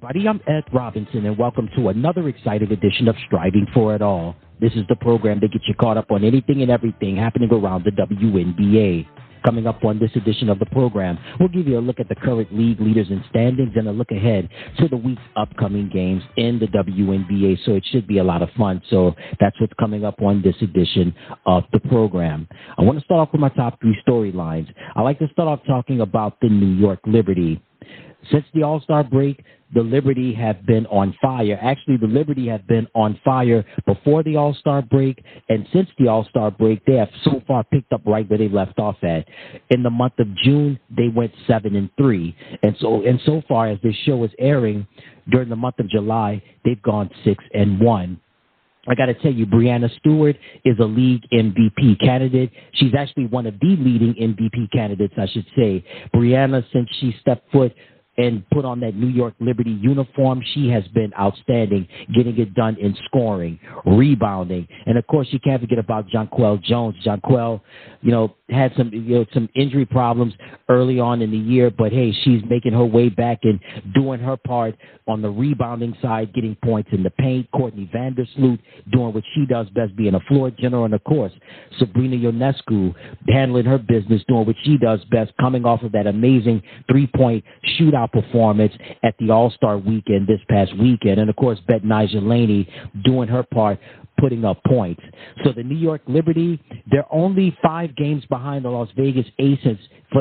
everybody. I'm Ed Robinson, and welcome to another exciting edition of Striving for It All. This is the program that gets you caught up on anything and everything happening around the WNBA. Coming up on this edition of the program, we'll give you a look at the current league leaders and standings and a look ahead to the week's upcoming games in the WNBA, so it should be a lot of fun. So that's what's coming up on this edition of the program. I want to start off with my top three storylines. I like to start off talking about the New York Liberty. Since the All-Star break, the Liberty have been on fire. Actually, the Liberty have been on fire before the All-Star break, and since the All-Star break, they have so far picked up right where they left off at. In the month of June, they went 7-3, and so far as this show is airing, during the month of July, they've gone 6-1. I got to tell you, Breanna Stewart is a league MVP candidate. She's actually one of the leading MVP candidates, I should say. Breanna, since she stepped foot and put on that New York Liberty uniform, she has been outstanding, getting it done in scoring, rebounding. And, of course, you can't forget about Jonquel Jones. Jonquel, had some injury problems early on in the year, but, hey, she's making her way back and doing her part on the rebounding side, getting points in the paint. Courtney Vandersloot doing what she does best, being a floor general. And, of course, Sabrina Ionescu handling her business, doing what she does best, coming off of that amazing three-point shootout performance at the All-Star weekend this past weekend. And, of course, Betnijah Laney doing her part, putting up points. So the New York Liberty, they're only 5 games behind the Las Vegas Aces for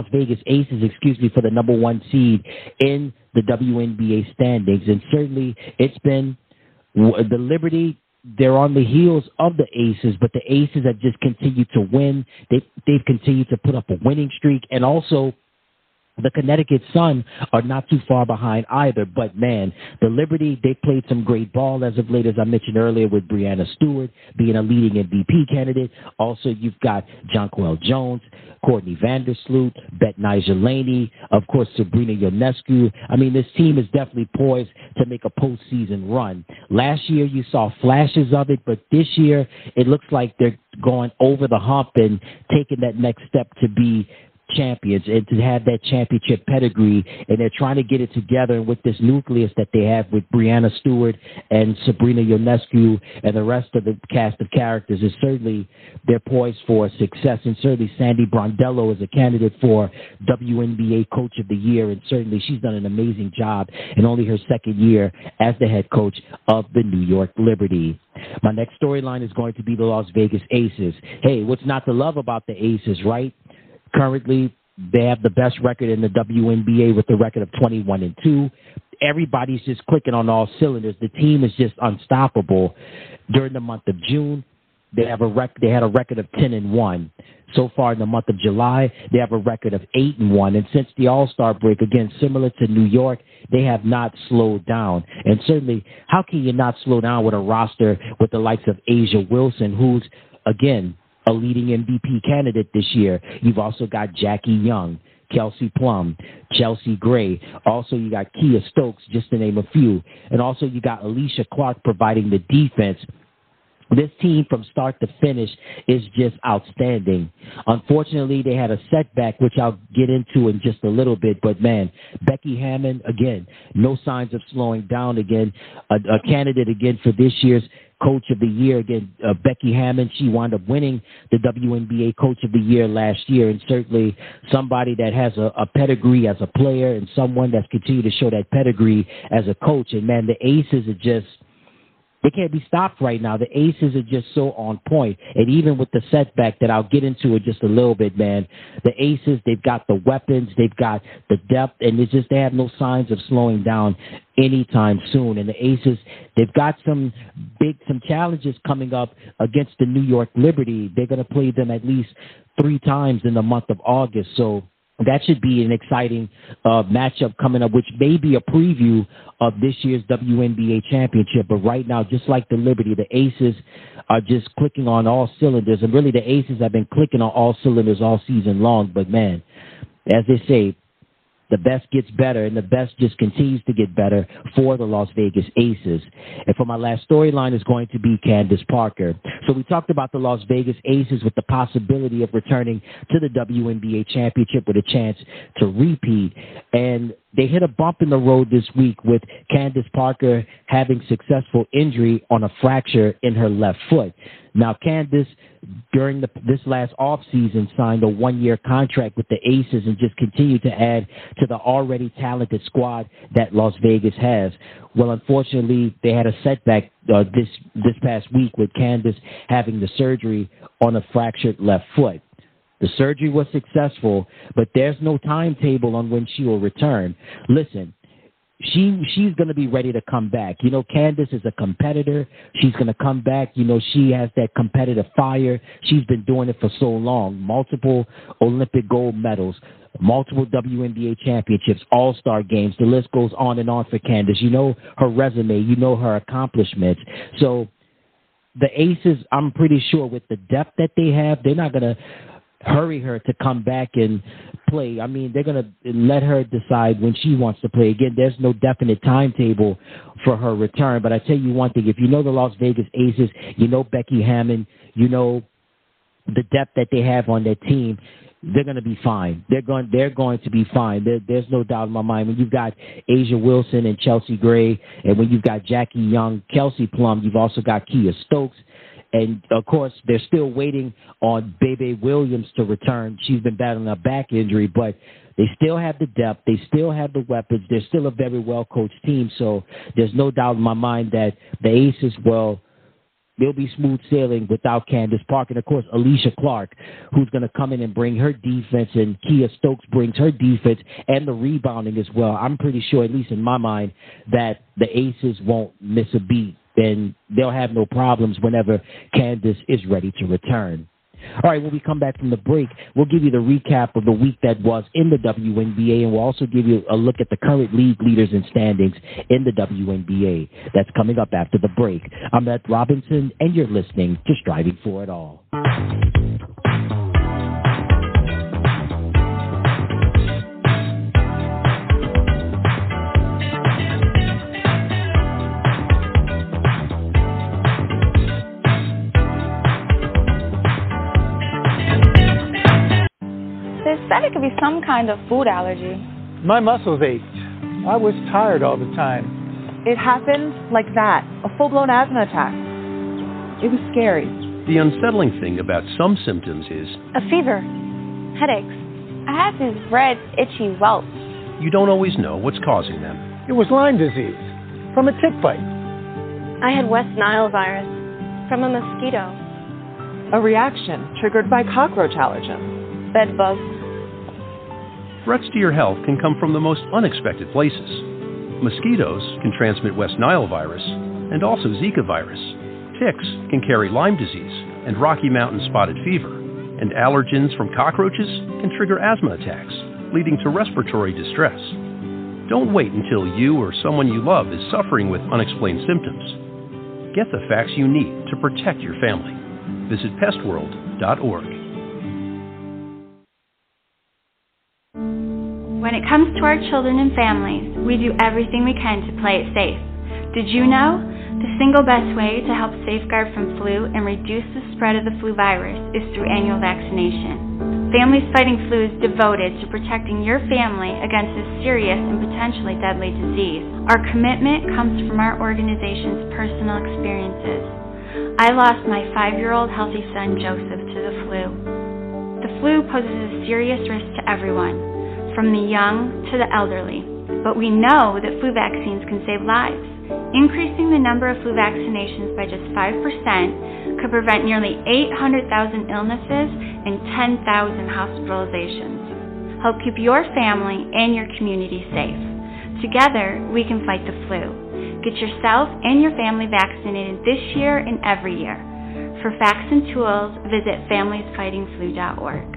the number 1 seed in the WNBA standings. And certainly it's been the Liberty, they're on the heels of the Aces, but the Aces have just continued to win. They've continued to put up a winning streak, and also the Connecticut Sun are not too far behind either. But, man, the Liberty, they played some great ball as of late, as I mentioned earlier, with Breanna Stewart being a leading MVP candidate. Also, you've got Jonquel Jones, Courtney Vandersloot, Betnijah Laney, of course, Sabrina Ionescu. I mean, this team is definitely poised to make a postseason run. Last year, you saw flashes of it, but this year, it looks like they're going over the hump and taking that next step to be champions and to have that championship pedigree, and they're trying to get it together with this nucleus that they have with Breanna Stewart and Sabrina Ionescu and the rest of the cast of characters. Is certainly they're poised for success, and certainly Sandy Brondello is a candidate for WNBA Coach of the Year, and certainly she's done an amazing job in only her second year as the head coach of the New York Liberty. My next storyline is going to be the Las Vegas Aces. Hey, what's not to love about the Aces, right? Currently, they have the best record in the WNBA with a record of 21-2. Everybody's just clicking on all cylinders. The team is just unstoppable. During the month of June, they had a record of 10-1. So far in the month of July, they have a record of 8-1. And since the All-Star break, again, similar to New York, they have not slowed down. And certainly, how can you not slow down with a roster with the likes of A'ja Wilson, who's, again, a leading MVP candidate this year? You've also got Jackie Young, Kelsey Plum, Chelsea Gray. Also, you got Kia Stokes, just to name a few. And also, you got Alicia Clark providing the defense. This team from start to finish is just outstanding. Unfortunately, they had a setback, which I'll get into in just a little bit. But, man, Becky Hammon, again, no signs of slowing down again. A candidate again for this year's Coach of the Year. Again, Becky Hammon, she wound up winning the WNBA Coach of the Year last year, and certainly somebody that has a pedigree as a player and someone that's continued to show that pedigree as a coach. And, man, the Aces are just, they can't be stopped right now. The Aces are just so on point. And even with the setback that I'll get into in just a little bit, man, the Aces, they've got the weapons, they've got the depth, and it's just they have no signs of slowing down anytime soon. And the Aces, they've got some challenges coming up against the New York Liberty. They're going to play them at least 3 times in the month of August. So that should be an exciting matchup coming up, which may be a preview of this year's WNBA championship. But right now, just like the Liberty, the Aces are just clicking on all cylinders. And really, the Aces have been clicking on all cylinders all season long. But, man, as they say, the best gets better, and the best just continues to get better for the Las Vegas Aces. And for my last storyline is going to be Candace Parker. So we talked about the Las Vegas Aces with the possibility of returning to the WNBA championship with a chance to repeat. And they hit a bump in the road this week with Candace Parker having successful injury on a fracture in her left foot. Now, Candace, during this last offseason, signed a one-year contract with the Aces and just continued to add to the already talented squad that Las Vegas has. Well, unfortunately, they had a setback this past week with Candace having the surgery on a fractured left foot. The surgery was successful, but there's no timetable on when she will return. Listen, she's going to be ready to come back. You know, Candace is a competitor. She's going to come back. You know, she has that competitive fire. She's been doing it for so long. Multiple Olympic gold medals, multiple WNBA championships, all-star games. The list goes on and on for Candace. You know her resume. You know her accomplishments. So the Aces, I'm pretty sure with the depth that they have, they're not going to hurry her to come back and play. I mean, they're going to let her decide when she wants to play. Again, there's no definite timetable for her return. But I tell you one thing, if you know the Las Vegas Aces, you know Becky Hammon, you know the depth that they have on their team, they're going to be fine. They're going to be fine. There's no doubt in my mind. When you've got Asia Wilson and Chelsea Gray, and when you've got Jackie Young, Kelsey Plum, you've also got Kia Stokes. And, of course, they're still waiting on Bebe Williams to return. She's been battling a back injury, but they still have the depth. They still have the weapons. They're still a very well-coached team. So there's no doubt in my mind that the Aces, well, they'll be smooth sailing without Candace Parker. And, of course, Alicia Clark, who's going to come in and bring her defense, and Kia Stokes brings her defense and the rebounding as well. I'm pretty sure, at least in my mind, that the Aces won't miss a beat. Then they'll have no problems whenever Candace is ready to return. All right, when we come back from the break, we'll give you the recap of the week that was in the WNBA, and we'll also give you a look at the current league leaders and standings in the WNBA. That's coming up after the break. I'm Ed Robinson, and you're listening to Striving for It All. They said it could be some kind of food allergy. My muscles ached. I was tired all the time. It happened like that, a full-blown asthma attack. It was scary. The unsettling thing about some symptoms is A fever, headaches. I have these red, itchy welts. you don't always know what's causing them. It was Lyme disease from a tick bite. I had West Nile virus from a mosquito. A reaction triggered by cockroach allergens. Bed bugs. Threats to your health can come from the most unexpected places. Mosquitoes can transmit West Nile virus and also Zika virus. Ticks can carry Lyme disease and Rocky Mountain spotted fever. And allergens from cockroaches can trigger asthma attacks, leading to respiratory distress. Don't wait until you or someone you love is suffering with unexplained symptoms. Get the facts you need to protect your family. Visit pestworld.org. When it comes to our children and families, we do everything we can to play it safe. Did you know? The single best way to help safeguard from flu and reduce the spread of the flu virus is through annual vaccination. Families Fighting Flu is devoted to protecting your family against this serious and potentially deadly disease. Our commitment comes from our organization's personal experiences. I lost my 5-year-old healthy son, Joseph, to the flu. The flu poses a serious risk to everyone, from the young to the elderly. But we know that flu vaccines can save lives. Increasing the number of flu vaccinations by just 5% could prevent nearly 800,000 illnesses and 10,000 hospitalizations. Help keep your family and your community safe. Together, we can fight the flu. Get yourself and your family vaccinated this year and every year. For facts and tools, visit familiesfightingflu.org.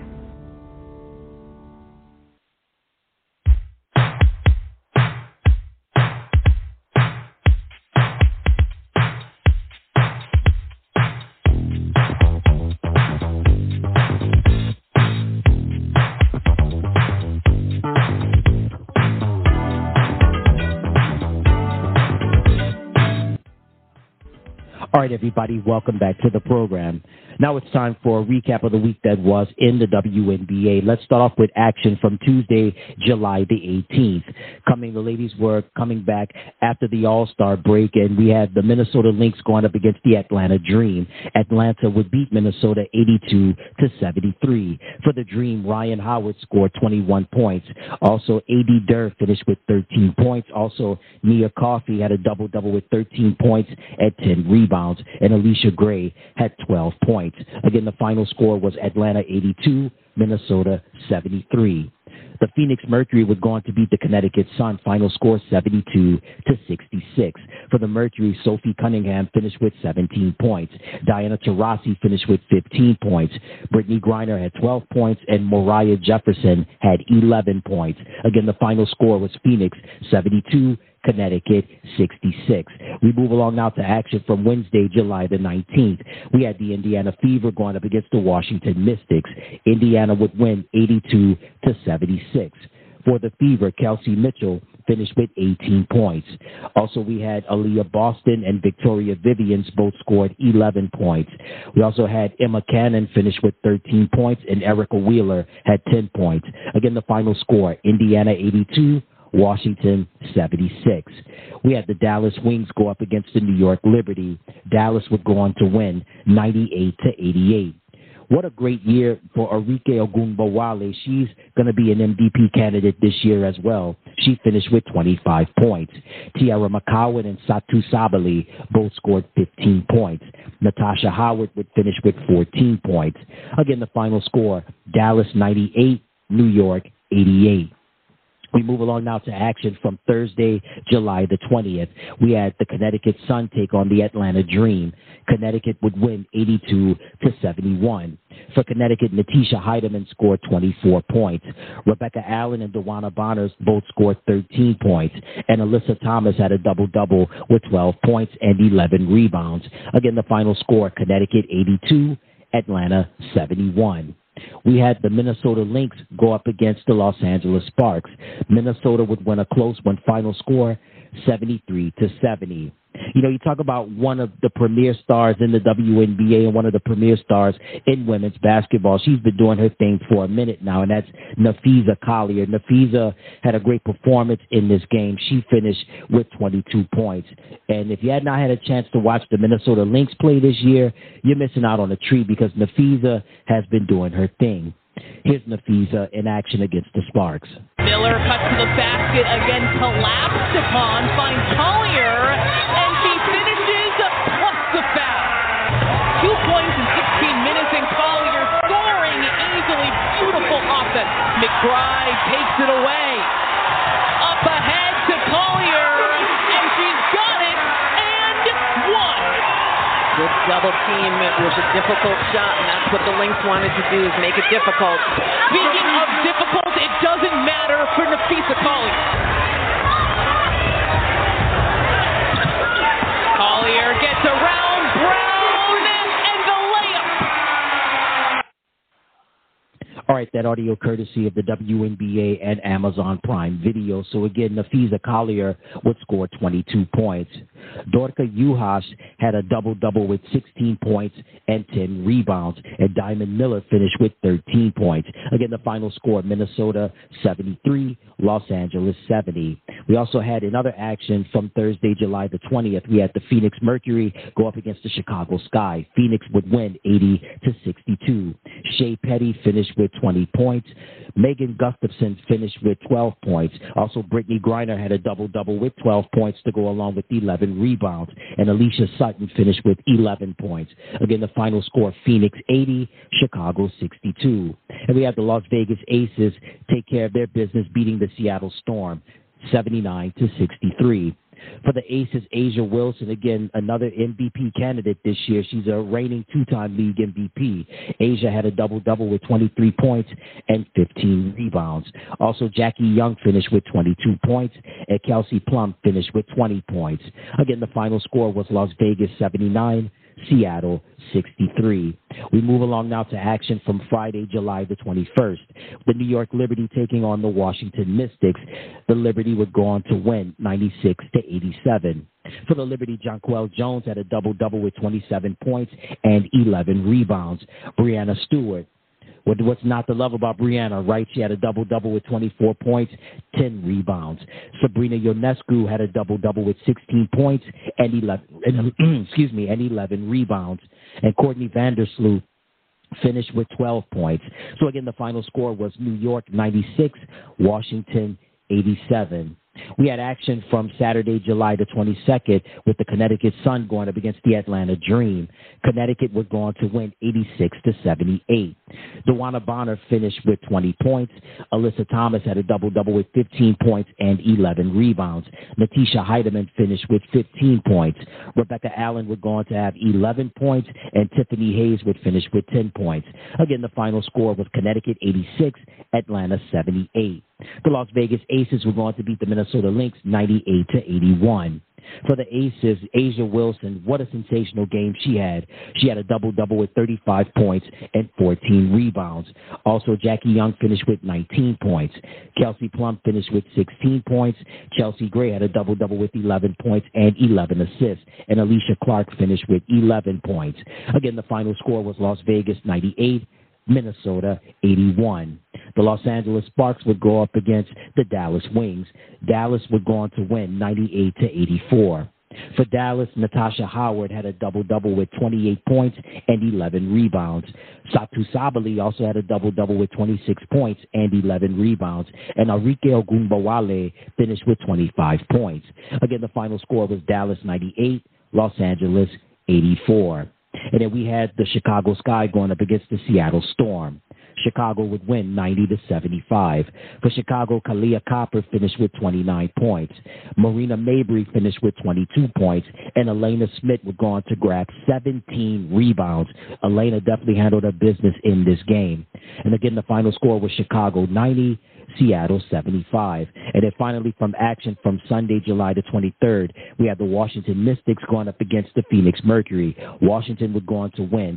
All right, everybody, welcome back to the program. Now it's time for a recap of the week that was in the WNBA. Let's start off with action from Tuesday, July the 18th. The ladies were coming back after the All-Star break, and we had the Minnesota Lynx going up against the Atlanta Dream. Atlanta would beat Minnesota 82-73. For the Dream, Ryan Howard scored 21 points. Also, A.D. Durr finished with 13 points. Also, Nia Coffey had a double-double with 13 points and 10 rebounds, and Alicia Gray had 12 points. Again, the final score was Atlanta 82, Minnesota 73. The Phoenix Mercury would go on to beat the Connecticut Sun. Final score 72-66. For the Mercury, Sophie Cunningham finished with 17 points. Diana Taurasi finished with 15 points. Brittany Griner had 12 points, and Moriah Jefferson had 11 points. Again, the final score was Phoenix 72, Connecticut 66. We move along now to action from Wednesday, July the 19th. We had the Indiana Fever going up against the Washington Mystics. Indiana would win 82-76. For the Fever, Kelsey Mitchell finished with 18 points. Also, we had Aaliyah Boston and Victoria Vivians both scored 11 points. We also had Emma Cannon finish with 13 points, and Erica Wheeler had 10 points. Again, the final score, Indiana 82, Washington 76. We had the Dallas Wings go up against the New York Liberty. Dallas would go on to win 98-88. What a great year for Arike Ogunbowale. She's going to be an MVP candidate this year as well. She finished with 25 points. Tiara McCowan and Satu Sabali both scored 15 points. Natasha Howard would finish with 14 points. Again, the final score, Dallas 98, New York 88. We move along now to action from Thursday, July the 20th. We had the Connecticut Sun take on the Atlanta Dream. Connecticut would win 82-71. For Connecticut, Natisha Heidemann scored 24 points. Rebecca Allen and Dewana Bonners both scored 13 points. And Alyssa Thomas had a double-double with 12 points and 11 rebounds. Again, the final score, Connecticut 82, Atlanta 71. We had the Minnesota Lynx go up against the Los Angeles Sparks. Minnesota would win a close one. Final score, 73-70. You know, you talk about one of the premier stars in the WNBA and one of the premier stars in women's basketball. She's been doing her thing for a minute now, and that's Napheesa Collier. Napheesa had a great performance in this game. She finished with 22 points. And if you had not had a chance to watch the Minnesota Lynx play this year, you're missing out on a treat because Napheesa has been doing her thing. Here's Napheesa in action against the Sparks. Miller cuts to the basket, again collapsed upon, finds Collier, and she finishes plus the foul. 2 points in 16 minutes, and Collier scoring easily. Beautiful offense. McBride takes it away. Up ahead to Collier, and she's got it, and one. Good double team. It was a difficult shot, and that's what the Lynx wanted to do, is make it difficult. Speaking of difficult, it doesn't matter for Napheesa Collier. Collier gets around Brown, and the layup. All right, that audio courtesy of the WNBA and Amazon Prime Video. So again, Napheesa Collier would score 22 points. Dorka Juhas had a double-double with 16 points and 10 rebounds, and Diamond Miller finished with 13 points. Again, the final score, Minnesota 73, Los Angeles 70. We also had another action from Thursday, July the 20th. We had the Phoenix Mercury go up against the Chicago Sky. Phoenix would win 80-62. Shea Petty finished with 20 points. Megan Gustafson finished with 12 points. Also, Brittany Griner had a double-double with 12 points to go along with 11 rebounds. And Alicia Sutton finished with 11 points. Again, the final score, Phoenix 80, Chicago 62. And we have the Las Vegas Aces take care of their business, beating the Seattle Storm 79-63. For the Aces, Asia Wilson, again, another MVP candidate this year. She's a reigning two-time league MVP. Asia had a double-double with 23 points and 15 rebounds. Also, Jackie Young finished with 22 points, and Kelsey Plum finished with 20 points. Again, the final score was Las Vegas 79, Seattle 63. We move along now to action from Friday, July the 21st. The New York Liberty taking on the Washington Mystics. The Liberty would go on to win 96-87. For the Liberty, Jonquel Jones had a double-double with 27 points and 11 rebounds. Brianna Stewart. What's not to love about Brianna, right? She had a double-double with 24 points, 10 rebounds. Sabrina Ionescu had a double-double with 16 points and 11 rebounds. And Courtney Vandersloot finished with 12 points. So, again, the final score was New York 96, Washington 87. We had action from Saturday, July the 22nd, with the Connecticut Sun going up against the Atlanta Dream. Connecticut was going to win 86-78. DeWanna Bonner finished with 20 points. Alyssa Thomas had a double-double with 15 points and 11 rebounds. Natisha Heidemann finished with 15 points. Rebecca Allen would go on to have 11 points, and Tiffany Hayes would finish with 10 points. Again, the final score was Connecticut 86, Atlanta 78. The Las Vegas Aces were going to beat the Minnesota Lynx 98-81. For the Aces, Asia Wilson, what a sensational game she had. She had a double-double with 35 points and 14 rebounds. Also, Jackie Young finished with 19 points. Kelsey Plum finished with 16 points. Chelsea Gray had a double-double with 11 points and 11 assists. And Alicia Clark finished with 11 points. Again, the final score was Las Vegas 98, Minnesota 81. The Los Angeles Sparks would go up against the Dallas Wings. Dallas would go on to win 98-84. For Dallas, Natasha Howard had a double-double with 28 points and 11 rebounds. Satu Sabali also had a double-double with 26 points and 11 rebounds. And Arike Ogunbowale finished with 25 points. Again, the final score was Dallas 98, Los Angeles 84. And then we had the Chicago Sky going up against the Seattle Storm. Chicago would win 90-75. For Chicago, Kalia Copper finished with 29 points. Marina Mabry finished with 22 points. And Elena Smith would go on to grab 17 rebounds. Elena definitely handled her business in this game. And again, the final score was Chicago 90, Seattle 75. And then finally from action from Sunday, July the 23rd, we had the Washington Mystics going up against the Phoenix Mercury. Washington would go on to win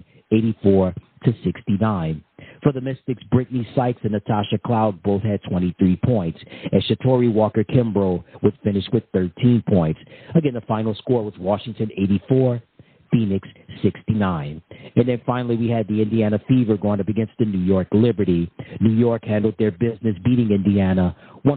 84-69. For the Mystics, Brittany Sykes and Natasha Cloud both had 23 points. And Shatori Walker-Kimbrough would finish with 13 points. Again, the final score was Washington 84, Phoenix 69. And then finally, we had the Indiana Fever going up against the New York Liberty. New York handled their business, beating Indiana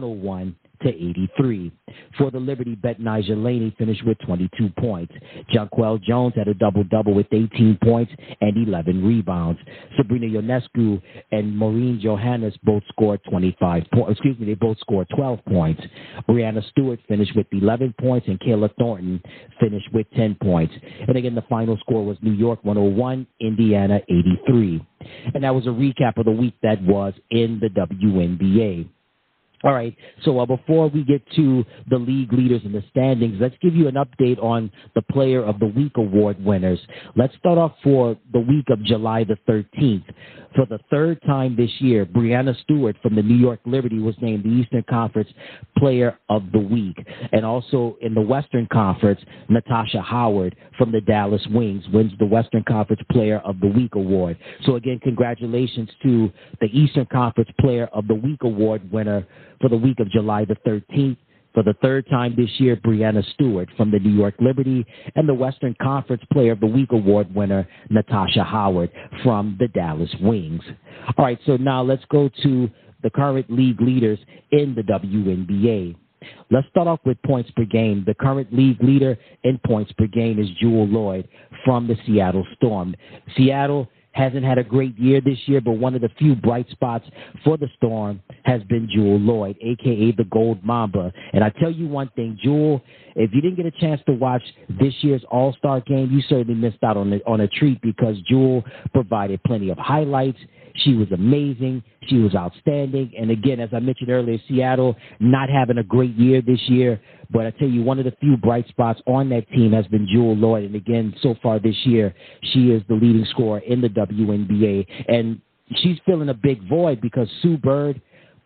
101-83. For the Liberty, Betnijah Laney finished with 22 points. Jonquel Jones had a double-double with 18 points and 11 rebounds. Sabrina Ionescu and Maureen Johannes both scored 12 points. Brianna Stewart finished with 11 points, and Kayla Thornton finished with 10 points. And again, the final score was New York 101, Indiana 83. And that was a recap of the week that was in the WNBA. All right, so before we get to the league leaders and the standings, let's give you an update on the Player of the Week award winners. Let's start off for the week of July the 13th. For the third time this year, Brianna Stewart from the New York Liberty was named the Eastern Conference Player of the Week. And also in the Western Conference, Natasha Howard from the Dallas Wings wins the Western Conference Player of the Week award. So again, congratulations to the Eastern Conference Player of the Week award winner for the week of July the 13th. For the third time this year, Brianna Stewart from the New York Liberty, and the Western Conference Player of the Week award winner, Natasha Howard from the Dallas Wings. All right, so now let's go to the current league leaders in the WNBA. Let's start off with points per game. The current league leader in points per game is Jewel Lloyd from the Seattle Storm. Seattle hasn't had a great year this year, but one of the few bright spots for the Storm has been Jewel Lloyd, a.k.a. the Gold Mamba. And I tell you one thing, Jewel, if you didn't get a chance to watch this year's All-Star game, you certainly missed out on a treat, because Jewel provided plenty of highlights. She was amazing. She was outstanding. And again, as I mentioned earlier, Seattle not having a great year this year. But I tell you, one of the few bright spots on that team has been Jewel Lloyd. And again, so far this year, she is the leading scorer in the WNBA. And she's filling a big void, because Sue Bird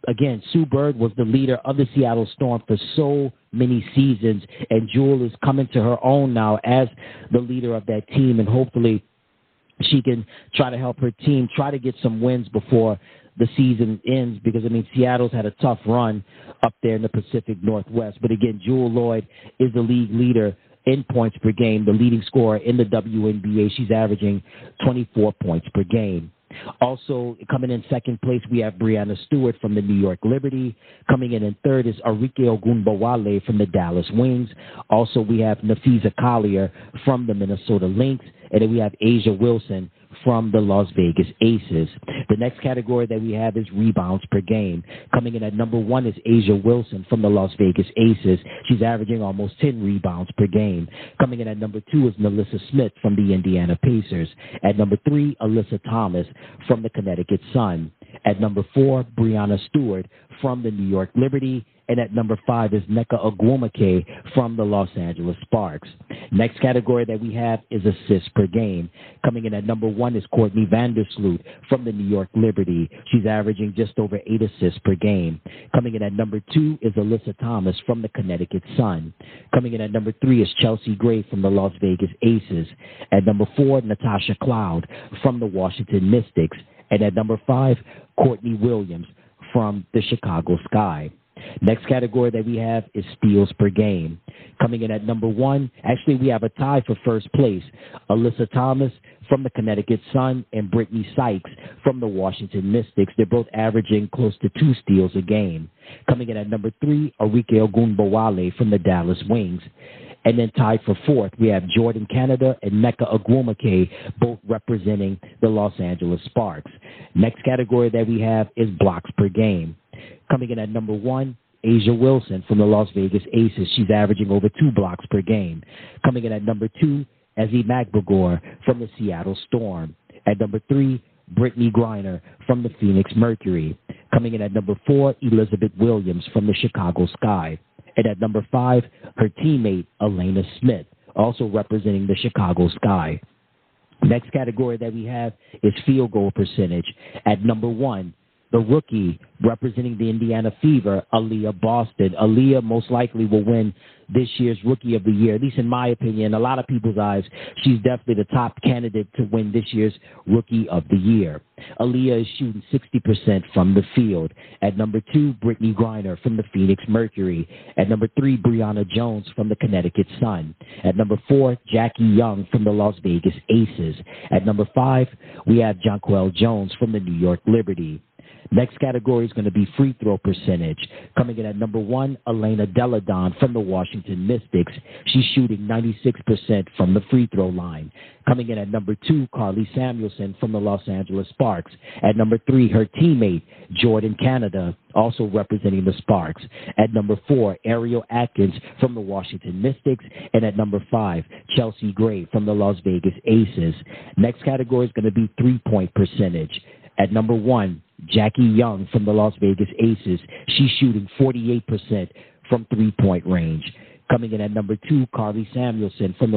again, Sue Bird was the leader of the Seattle Storm for so many seasons, and Jewel is coming to her own now as the leader of that team, and hopefully she can try to help her team try to get some wins before the season ends, because, I mean, Seattle's had a tough run up there in the Pacific Northwest. But, again, Jewel Lloyd is the league leader in points per game, the leading scorer in the WNBA. She's averaging 24 points per game. Also, coming in second place, we have Brianna Stewart from the New York Liberty. Coming in third is Arike Ogunbowale from the Dallas Wings. Also, we have Nafisa Collier from the Minnesota Lynx. And then we have Asia Wilson from the Las Vegas Aces. The next category that we have is rebounds per game. Coming in at number 1 is Asia Wilson from the Las Vegas Aces. She's averaging almost 10 rebounds per game. Coming in at number 2 is Melissa Smith from the Indiana Pacers. At number 3, Alyssa Thomas from the Connecticut Sun. At number 4, Brianna Stewart from the New York Liberty. And at number 5 is Nneka Ogwumike from the Los Angeles Sparks. Next category that we have is assists per game. Coming in at number 1 is Courtney Vandersloot from the New York Liberty. She's averaging just over 8 assists per game. Coming in at number 2 is Alyssa Thomas from the Connecticut Sun. Coming in at number 3 is Chelsea Gray from the Las Vegas Aces. At number 4, Natasha Cloud from the Washington Mystics. And at number 5, Courtney Williams from the Chicago Sky. Next category that we have is steals per game. Coming in at number 1, actually we have a tie for first place. Alyssa Thomas from the Connecticut Sun and Brittany Sykes from the Washington Mystics. They're both averaging close to 2 steals a game. Coming in at number 3, Arike Ogunbowale from the Dallas Wings. And then tied for 4th, we have Jordan Canada and Nneka Ogwumike, both representing the Los Angeles Sparks. Next category that we have is blocks per game. Coming in at number 1, Asia Wilson from the Las Vegas Aces. She's averaging over 2 blocks per game. Coming in at number 2, Ezi Magbegor from the Seattle Storm. At number 3, Brittany Griner from the Phoenix Mercury. Coming in at number 4, Elizabeth Williams from the Chicago Sky. And at number 5, her teammate, Elena Smith, also representing the Chicago Sky. Next category that we have is field goal percentage. At number 1, the rookie representing the Indiana Fever, Aaliyah Boston. Aaliyah most likely will win this year's Rookie of the Year, at least in my opinion. A lot of people's eyes, she's definitely the top candidate to win this year's Rookie of the Year. Aaliyah is shooting 60% from the field. At number 2, Brittany Griner from the Phoenix Mercury. At number 3, Brianna Jones from the Connecticut Sun. At number 4, Jackie Young from the Las Vegas Aces. At number 5, we have Jonquel Jones from the New York Liberty. Next category is going to be free throw percentage. Coming in at number 1, Elena Deladon from the Washington Mystics. She's shooting 96% from the free throw line. Coming in at number 2, Carly Samuelson from the Los Angeles Sparks. At number 3, her teammate, Jordan Canada, also representing the Sparks. At number 4, Ariel Atkins from the Washington Mystics. And at number 5, Chelsea Gray from the Las Vegas Aces. Next category is going to be three-point percentage. At number 1, Jackie Young from the Las Vegas Aces. She's shooting 48% from three-point range. Coming in at number 2, Carly Samuelson from the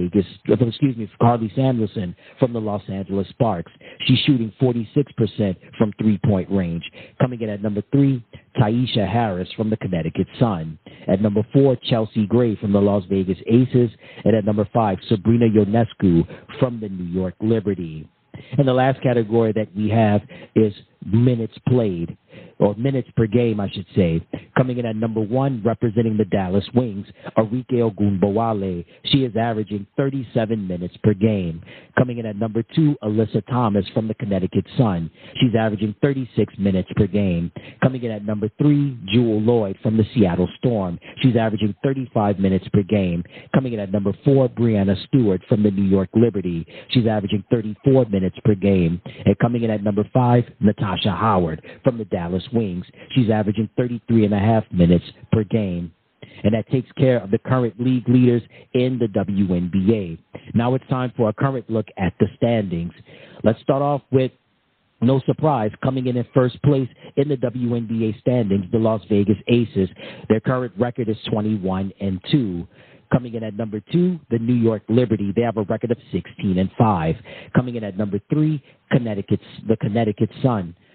Carly Samuelson from the Los Angeles Sparks. She's shooting 46% from three-point range. Coming in at number 3, Taisha Harris from the Connecticut Sun. At number 4, Chelsea Gray from the Las Vegas Aces. And at number 5, Sabrina Ionescu from the New York Liberty. And the last category that we have is minutes played, or minutes per game, I should say. Coming in at number 1, representing the Dallas Wings, Arike Ogunbowale. She is averaging 37 minutes per game. Coming in at number 2, Alyssa Thomas from the Connecticut Sun. She's averaging 36 minutes per game. Coming in at number 3, Jewel Lloyd from the Seattle Storm. She's averaging 35 minutes per game. Coming in at number 4, Brianna Stewart from the New York Liberty. She's averaging 34 minutes per game. And coming in at number 5, Natasha Howard from the Dallas Wings. She's averaging 33.5 minutes per game. And that takes care of the current league leaders in the WNBA. Now it's time for a current look at the standings. Let's start off with, no surprise, coming in first place in the WNBA standings, the Las Vegas Aces. Their current record is 21-2. Coming in at number 2, the New York Liberty. They have a record of 16-5. Coming in at number 3, the Connecticut Sun.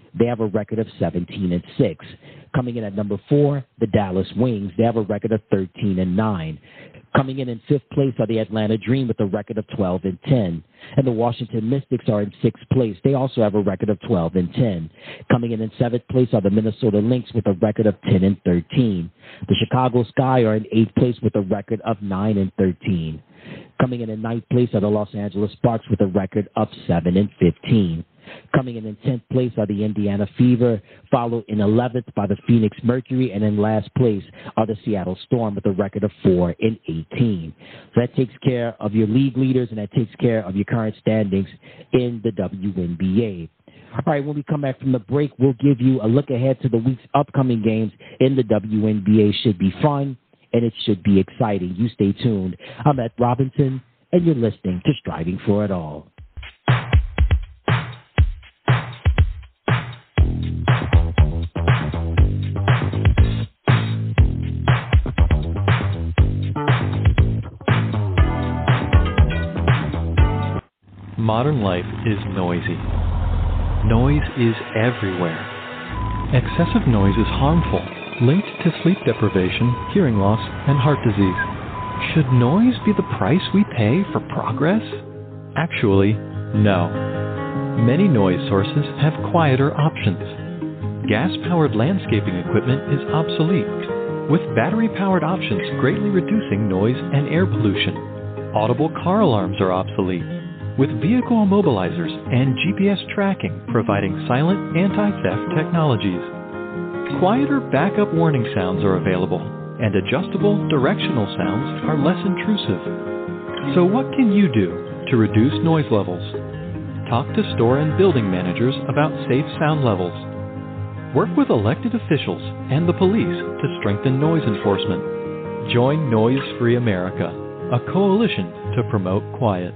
They have a record of 17-6. Coming in at number 4, the Dallas Wings. They have a record of 13-9. Coming in fifth place are the Atlanta Dream with a record of 12-10. And the Washington Mystics are in sixth place. They also have a record of 12-10. Coming in seventh place are the Minnesota Lynx with a record of 10-13. The Chicago Sky are in eighth place with a record of 9-13. Coming in ninth place are the Los Angeles Sparks with a record of 7-15. Coming in 10th place are the Indiana Fever, followed in 11th by the Phoenix Mercury, and in last place are the Seattle Storm with a record of 4-18. So that takes care of your league leaders, and that takes care of your current standings in the WNBA. All right, when we come back from the break, we'll give you a look ahead to the week's upcoming games in the WNBA. Should be fun, and it should be exciting. You stay tuned. I'm Ed Robinson, and you're listening to Striving for It All. Modern life is noisy. Noise is everywhere. Excessive noise is harmful, linked to sleep deprivation, hearing loss, and heart disease. Should noise be the price we pay for progress? Actually, no. Many noise sources have quieter options. Gas-powered landscaping equipment is obsolete, with battery-powered options greatly reducing noise and air pollution. Audible car alarms are obsolete, with vehicle immobilizers and GPS tracking providing silent anti-theft technologies. Quieter backup warning sounds are available, and adjustable directional sounds are less intrusive. So what can you do to reduce noise levels? Talk to store and building managers about safe sound levels. Work with elected officials and the police to strengthen noise enforcement. Join Noise Free America, a coalition to promote quiet.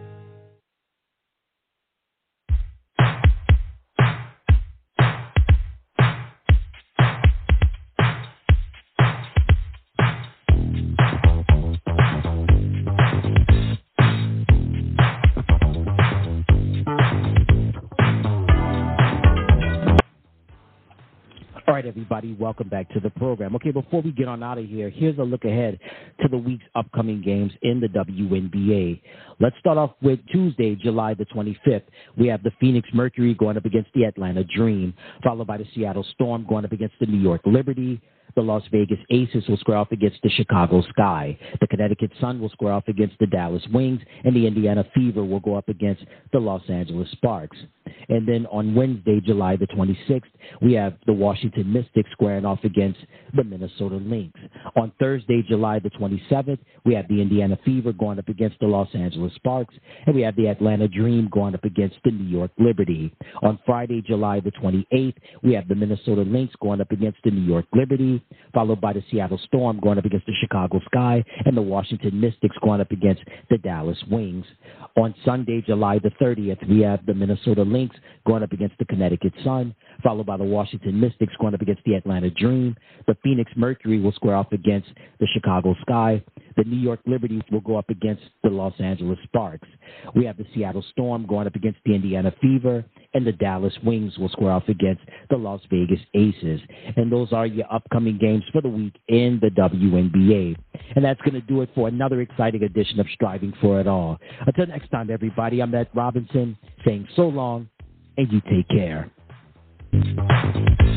All right, everybody, welcome back to the program. Okay, before we get on out of here, here's a look ahead to the week's upcoming games in the WNBA. Let's start off with Tuesday, July the 25th. We have the Phoenix Mercury going up against the Atlanta Dream, followed by the Seattle Storm going up against the New York Liberty. The Las Vegas Aces will square off against the Chicago Sky. The Connecticut Sun will square off against the Dallas Wings, and the Indiana Fever will go up against the Los Angeles Sparks. And then on Wednesday, July the 26th, we have the Washington Mystics squaring off against the Minnesota Lynx. On Thursday, July the 27th, we have the Indiana Fever going up against the Los Angeles Sparks, and we have the Atlanta Dream going up against the New York Liberty. On Friday, July the 28th, we have the Minnesota Lynx going up against the New York Liberty, followed by the Seattle Storm going up against the Chicago Sky, and the Washington Mystics going up against the Dallas Wings. On Sunday, July the 30th, we have the Minnesota Lynx going up against the Connecticut Sun, followed by the Washington Mystics going up against the Atlanta Dream. The Phoenix Mercury will square off against the Chicago Sky. The New York Liberty will go up against the Los Angeles Sparks. We have the Seattle Storm going up against the Indiana Fever, and the Dallas Wings will square off against the Las Vegas Aces. And those are your upcoming games for the week in the WNBA. And that's going to do it for another exciting edition of Striving for It All. Until next time, everybody, I'm Ed Robinson saying so long, and you take care.